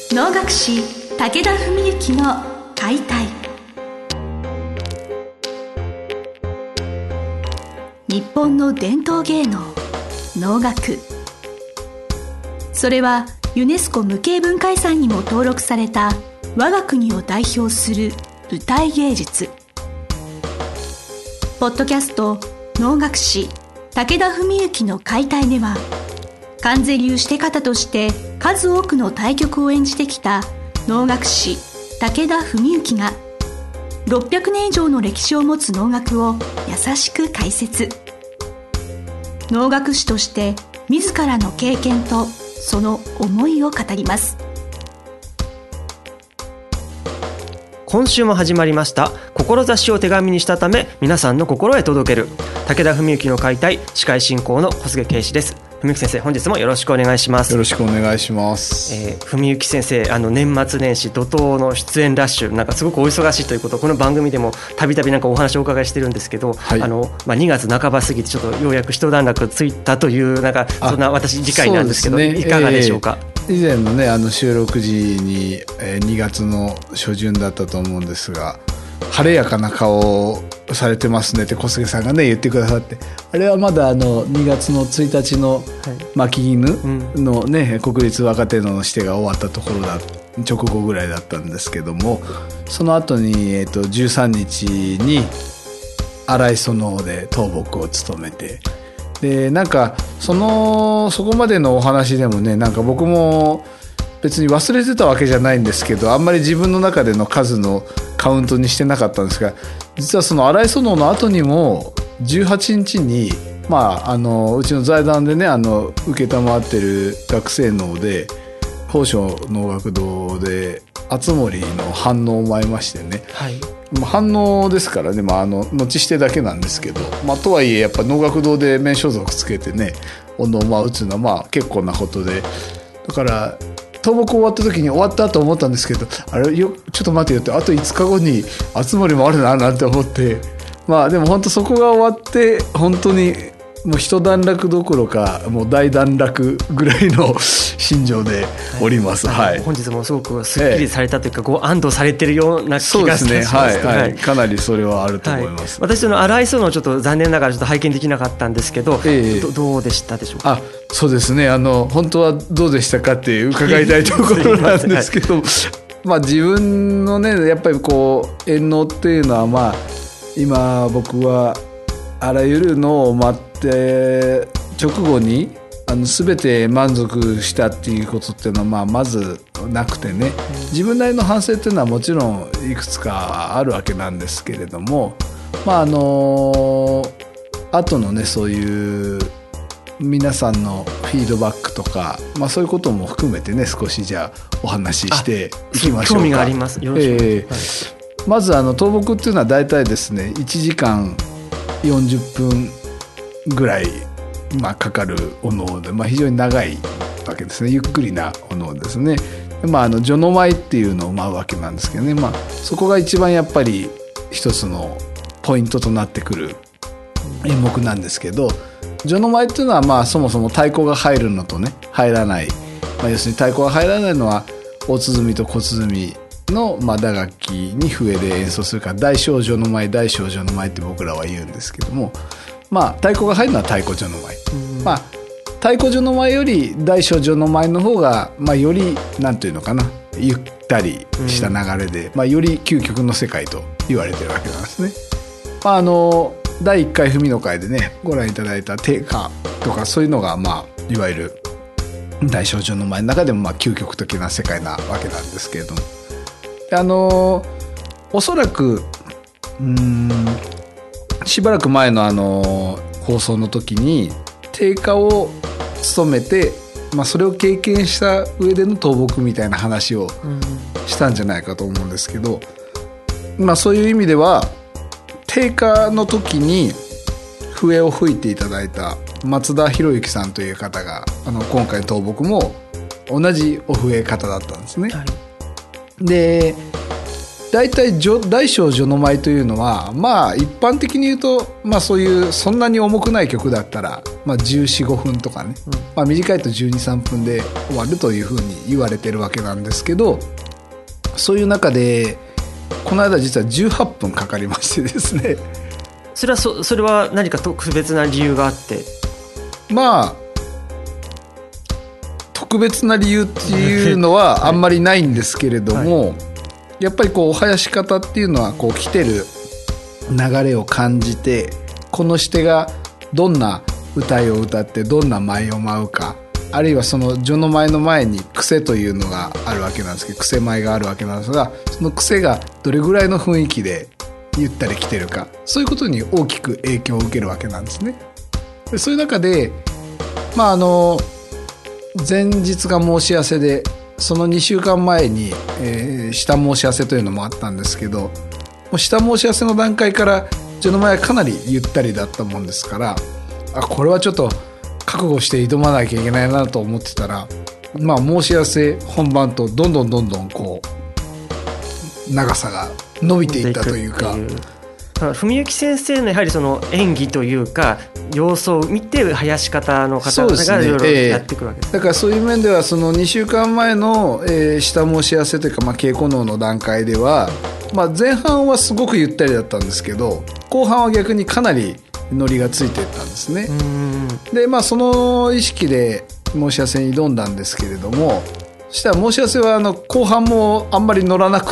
能楽師武田文幸の解体。日本の伝統芸能能楽、それはユネスコ無形文化遺産にも登録された我が国を代表する舞台芸術。ポッドキャスト能楽師武田文幸の解体では、観世流して方として数多くの大曲を演じてきた能楽師武田文幸が600年以上の歴史を持つ能楽を優しく解説。能楽師として自らの経験とその思いを語ります。 今週も始まりました志を手紙にしたため皆さんの心へ届ける武田文幸の解体、司会進行の小菅圭司です。文幸先生、本日もよろしくお願いします。 よろしくお願いします。 文幸先生、年末年始怒涛の出演ラッシュ、なんかすごくお忙しいということをこの番組でもたびたびなんかお話をお伺いしてるんですけど、はい、2月半ば過ぎてちょっとようやく一段落ついたというなんかそんな私理解なんですけど、いかがでしょうか。 以前のね収録時に、2月の初旬だったと思うんですが、晴れやかな顔をされてますねって小菅さんがね言ってくださって、あれはまだ2月の1日の巻き絹のね、国立若手能の指定が終わったところだ直後ぐらいだったんですけども、その後に、13日に荒磯の方で東北を務めて、でなんかそこまでのお話でもね、なんか僕も別に忘れてたわけじゃないんですけど、あんまり自分の中での数のカウントにしてなかったんですが、実はその荒磯能の後にも18日に、うちの財団でね承ってる学生能で宝生能楽堂で敦盛の反応を舞いましてね、はい、反応ですからね、後してだけなんですけど、とはいえやっぱ能楽堂で面装束つけてねお能を舞うっていうのは結構なことで、だから東北終わった時に終わったと思ったんですけど、あれちょっと待てよって、あと5日後に敦盛もあるななんて思って、でも本当そこが終わって本当にもう一段落どころかもう大段落ぐらいの心情でおります、はい、 本日もすごくすっきりされたというか、安堵されてるような気がしますね。 はい、かなりそれはあると思います、 私荒磯のちょっと残念ながらちょっと拝見できなかったんですけど、どうでしたでしょうか。 そうですね、本当はどうでしたかって伺いたいところなんですけど自分のねやっぱり演能っていうのは今僕はあらゆるのを待って直後に全て満足したっていうことっていうのはまずなくてね、自分なりの反省っていうのはもちろんいくつかあるわけなんですけれども、後のねそういう皆さんのフィードバックとか、そういうことも含めてね少しじゃあお話ししていきましょうか。 興味があります。よろしくお願いします。 まず東北っていうのはだいたいですね1時間40分ぐらいかかるお能で、非常に長いわけですね。ゆっくりなお能ですね。序の舞っていうのを舞うわけなんですけどね、そこが一番やっぱり一つのポイントとなってくる演目なんですけど、序の舞っていうのはそもそも太鼓が入るのとね入らない、要するに太鼓が入らないのは大鼓と小鼓の打楽器に笛で演奏するから大小序の舞大小序の舞って僕らは言うんですけども、太鼓が入るのは太鼓序の舞、太鼓序の舞より大小序の舞の方がよりなんていうのかな、ゆったりした流れで、より究極の世界と言われてるわけなんですね。第1回文の会でねご覧いただいた定歌とかそういうのがいわゆる大小序の舞の中でも究極的な世界なわけなんですけれども、おそらくしばらく前の放送の時に定歌を務めて、それを経験した上での倒木みたいな話をしたんじゃないかと思うんですけど、そういう意味では定歌の時に笛を吹いていただいた松田博之さんという方が今回の倒木も同じお笛方だったんですね、はい、で大体大小序の舞というのはまあ一般的に言うと、まあ、そういうそんなに重くない曲だったら、まあ、14、15分とかね、まあ、短いと12、3分で終わるというふうに言われてるわけなんですけど、そういう中でこの間実は18分かかりましてですね。 それは何か特別な理由があって？ まあ特別な理由っていうのはあんまりないんですけれども、やっぱりこうお囃子方っていうのはこう来てる流れを感じて、このシテがどんな歌いを歌ってどんな舞を舞うか、あるいはその序の舞の前に癖というのがあるわけなんですけど、癖舞があるわけなんですが、その癖がどれぐらいの雰囲気でゆったり来てるか、そういうことに大きく影響を受けるわけなんですね。でそういう中で、まあ前日が申し合わせで、その2週間前に、下申し合わせというのもあったんですけど、もう下申し合わせの段階から序の前はかなりゆったりだったもんですから、これはちょっと覚悟して挑まなきゃいけないなと思ってたら、まあ申し合わせ本番とどんどんこう長さが伸びていったというか、 文幸先生のやはりその演技というか様子を見て囃子方の方々がいろいろやってくるわけです。 だからそういう面ではその2週間前の、下申し合わせというか、まあ、稽古能の段階では、まあ、前半はすごくゆったりだったんですけど、後半は逆にかなりノリがついていったんですね。で、まあ、その意識で申し合わせに挑んだんですけれども、そしたら申し合わせは後半もあんまり乗らなくって、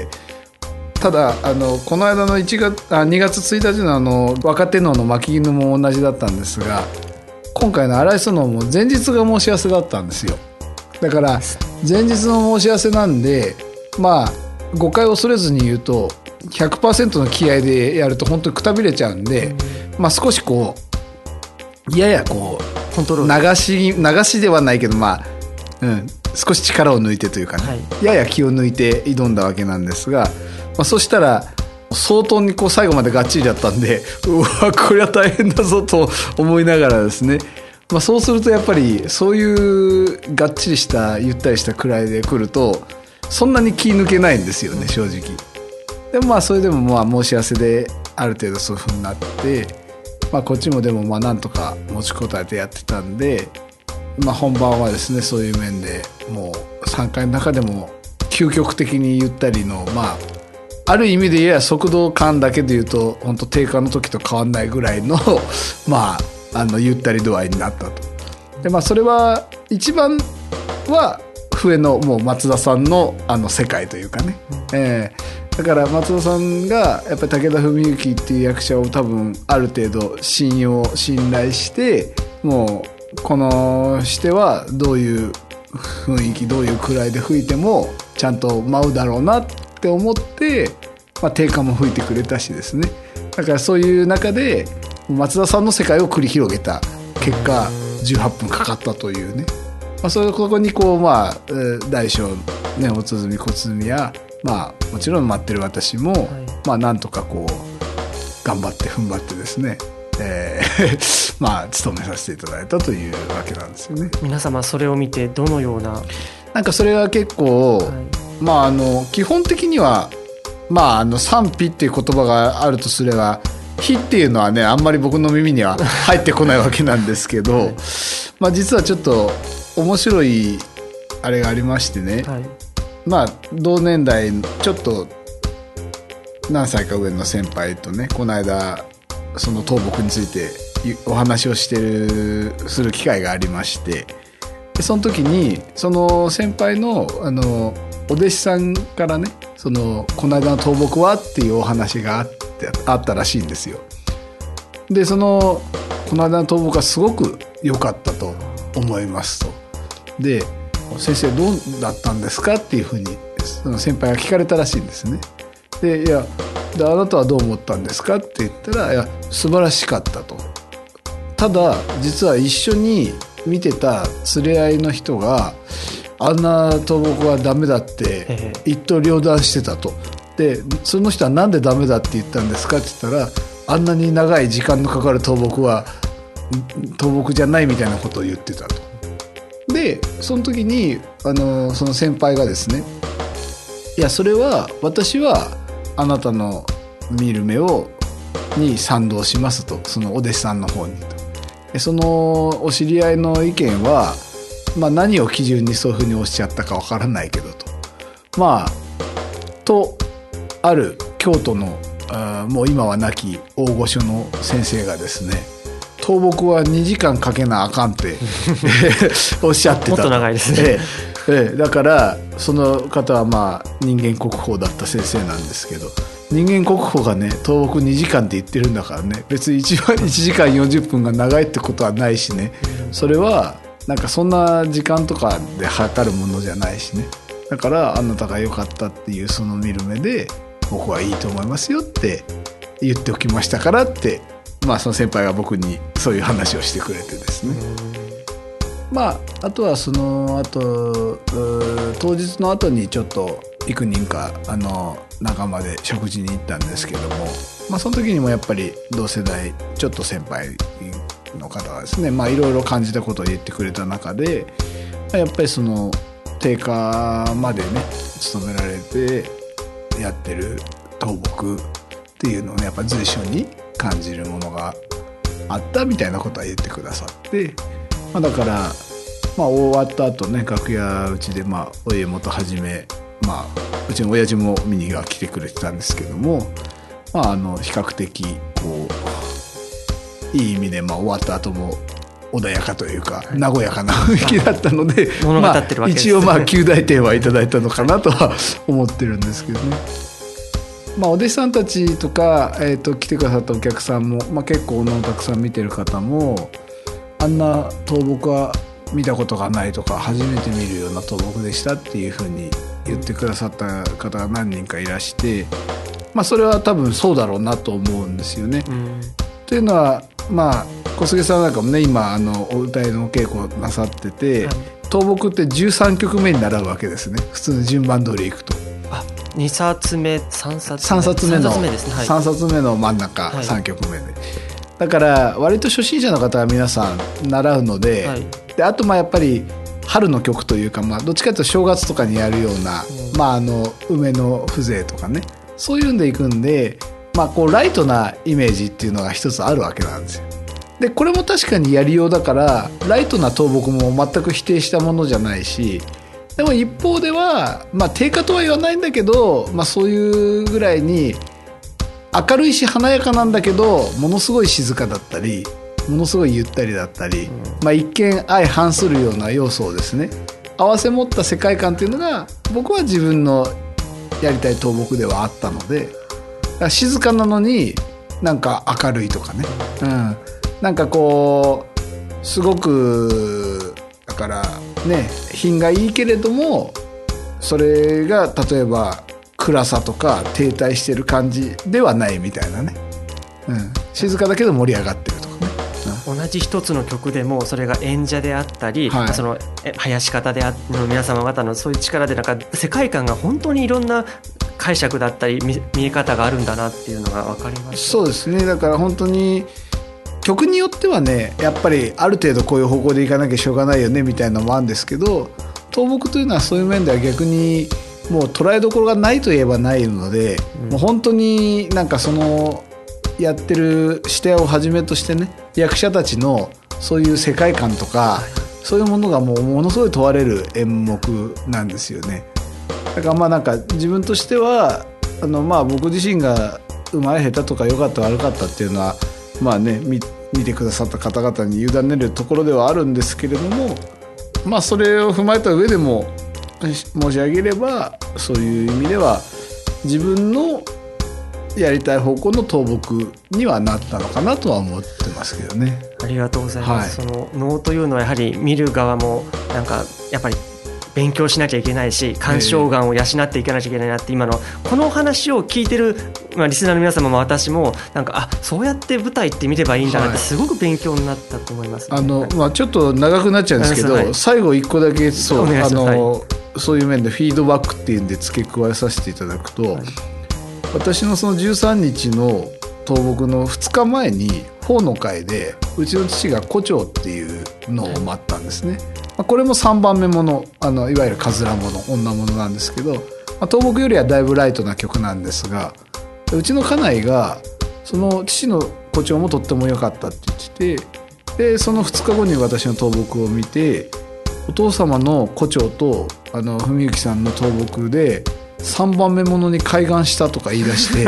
ただこの間の2月1日の若手能の巻き絹も同じだったんですが、今回の荒磯能も前日が申し合わせだったんですよ。だから前日の申し合わせなんで、まあ誤解を恐れずに言うと 100% の気合でやると本当にくたびれちゃうんで、まあ、少しこうややこうコントロール流しではないけど、まあ少し力を抜いてというかね、やや気を抜いて挑んだわけなんですが、まあ、そしたら相当にこう最後までがっちりだったんで、うわこれは大変だぞと思いながらですね、まあ、そうするとやっぱりそういうがっちりしたゆったりしたくらいで来るとそんなに気抜けないんですよね、正直。でもまあそれでもまあ申し合わせである程度そういう風になって、まあ、こっちもでもまあなんとか持ちこたえてやってたんで、まあ、本番はですねそういう面でもう3回の中でも究極的にゆったりの、まあある意味でやや速度感だけで言うと本当定価の時と変わんないぐらいのまあゆったり度合いになったと。で、まあ、それは一番は笛のもう松田さんの世界というかね、だから松田さんがやっぱり武田文幸っていう役者を多分ある程度信頼して、もうこのしてはどういう雰囲気どういう位で吹いてもちゃんと舞うだろうなって思って、まあ、定価も吹いてくれたしですね。だからそういう中で松田さんの世界を繰り広げた結果18分かかったというね、まあ、ここにこう、まあ、大小、ね、お鼓小鼓や、まあ、もちろん待ってる私も、まあ、なんとかこう頑張って踏ん張ってですね、まあ務めさせていただいたというわけなんですよね。 皆様それを見てどのような。 なんかそれは結構、まあ、基本的には、まあ、賛否っていう言葉があるとすれば否っていうのはねあんまり僕の耳には入ってこないわけなんですけど、まあ実はちょっと面白いあれがありましてね、まあ同年代ちょっと何歳か上の先輩とねこの間その倒木についてお話をする機会がありまして、でその時にその先輩のお弟子さんからねこの間の倒木はっていうお話があったらしいんですよ。でこの間の倒木はすごく良かったと思いますと。で先生どうだったんですかっていうふうにその先輩が聞かれたらしいんですね。であなたはどう思ったんですかって言ったら、いや素晴らしかったと。ただ実は一緒に見てた連れ合いの人があんな倒木はダメだって一刀両断してたと。でその人はなんでダメだって言ったんですかって言ったら、あんなに長い時間のかかる倒木は倒木じゃないみたいなことを言ってたと。でその時にその先輩がですね、 いやそれは私はあなたの見る目に賛同しますと、そのお弟子さんの方にと。そのお知り合いの意見は、何を基準にそういうふうにおっしゃったかわからないけどと、とある京都のもう今は亡き大御所の先生がですね、倒木は2時間かけなあかんっておっしゃってたと。 もっと長いですね。 だからその方は人間国宝だった先生なんですけど、人間国宝がね倒木2時間って言ってるんだからね、別に1時間40分が長いってことはないしね、それはなんかそんな時間とかで測るものじゃないしね。だからあなたが良かったっていうその見る目で僕はいいと思いますよって言っておきましたからって、その先輩が僕にそういう話をしてくれてですね。あとはその後当日の後にちょっと幾人か仲間で食事に行ったんですけども、その時にもやっぱり同世代ちょっと先輩の方がですね、いろいろ感じたことを言ってくれた中で、やっぱりその定価までね勤められてやってる倒木っていうのをね、やっぱ随所に感じるものがあったみたいなことは言ってくださって、だから終わった後ね、楽屋うちでお家元はじめ、うちの親父も見には来てくれてたんですけども、比較的こういい意味で終わった後も穏やかというか和やかな雰囲気だったので、 物語ってるわけですね。 一応及第点はいただいたのかなとは思ってるんですけどね。お弟子さんたちとか、来てくださったお客さんも、結構のたくさん見てる方も、あんな倒木は見たことがないとか初めて見るような倒木でしたっていうふうに言ってくださった方が何人かいらして、それは多分そうだろうなと思うんですよね。というのは小菅さんなんかもね今お歌いの稽古なさってて、倒木って13曲目に習うわけですね、普通の順番通りいくと。 2冊目3冊目のですね、 3冊目の真ん中、3曲目で、だから割と初心者の方は皆さん習うので、であとやっぱり春の曲というか、どっちかというと正月とかにやるような、梅の風情とかね、そういうんでいくんで、こうライトなイメージっていうのが一つあるわけなんですよ。でこれも確かにやりようだから、ライトな倒木も全く否定したものじゃないし、でも一方では、定価とは言わないんだけど、そういうぐらいに明るいし華やかなんだけど、ものすごい静かだったり、ものすごいゆったりだったり、一見相反するような要素をですね合わせ持った世界観っていうのが僕は自分のやりたい倒木ではあったので、だから静かなのになんか明るいとかね、なんかこうすごくだからね品がいいけれども、それが例えば暗さとか停滞してる感じではないみたいなね、静かだけど盛り上がってるとかね、 同じ一つの曲でもそれが演者であったり、その囃子方の皆様方のそういう力で世界観が本当にいろんな解釈だったり見え方があるんだなっていうのが分かりました。 そうですね、だから本当に曲によってはねやっぱりある程度こういう方向でいかなきゃしょうがないよねみたいなのもあるんですけど、倒木というのはそういう面では逆にもう捉えどころがないといえばないので、もう本当になんかそのやってる視点をはじめとしてね、役者たちのそういう世界観とか、そういうものがものすごい問われる演目なんですよね。だからなんか自分としては僕自身がうまい下手とか良かった悪かったっていうのは見てくださった方々に委ねるところではあるんですけれども、それを踏まえた上でも申し上げれば、そういう意味では自分のやりたい方向の倒木にはなったのかなとは思ってますけどね。 ありがとうございます、その能というのはやはり見る側もなんかやっぱり勉強しなきゃいけないし、鑑賞眼を養っていかなきゃいけないなって、今のこの話を聞いてる、リスナーの皆様も私もなんかそうやって舞台って見ればいいんだなってすごく勉強になったと思います、ね。 ちょっと長くなっちゃうんですけど、最後一個だけそういう面でフィードバックっていうんで付け加えさせていただくと、私のその13日の倒木の2日前に法の会でうちの父が胡蝶っていうのを待ったんですね。これも3番目もの、いわゆるかずらもの女ものなんですけど、 倒木よりはだいぶライトな曲なんですが、うちの家内がその父の誇張もとっても良かったって言ってて、でその2日後に私の倒木を見て、お父様の誇張と文幸さんの倒木で3番目ものに開眼したとか言い出して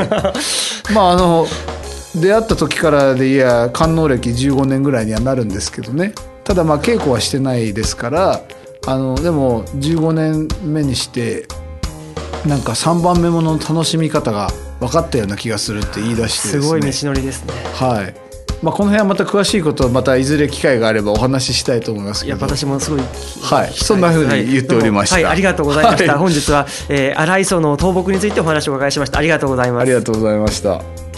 出会った時からでいや観音歴15年ぐらいにはなるんですけどね。ただ稽古はしてないですから、でも15年目にしてなんか3番目ものの楽しみ方が分かったような気がするって言い出してですね。 すごい道のりですね。 はい。この辺はまた詳しいことをまたいずれ機会があればお話ししたいと思いますけど。 いや私もすごい、 はい、そんな風に言っておりました。 はい、ありがとうございました。 はい、 本日は、荒磯の倒木についてお話をお伺いしました。ありがとうございます。 ありがとうございました。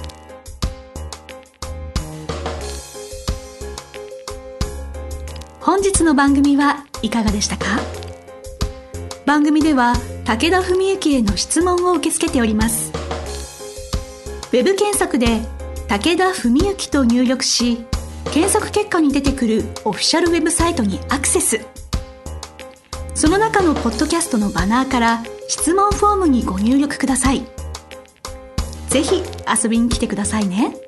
本日の番組はいかがでしたか？番組では武田文幸への質問を受け付けております。ウェブ検索で武田文幸と入力し、検索結果に出てくるオフィシャルウェブサイトにアクセス。その中のポッドキャストのバナーから質問フォームにご入力ください。ぜひ遊びに来てくださいね。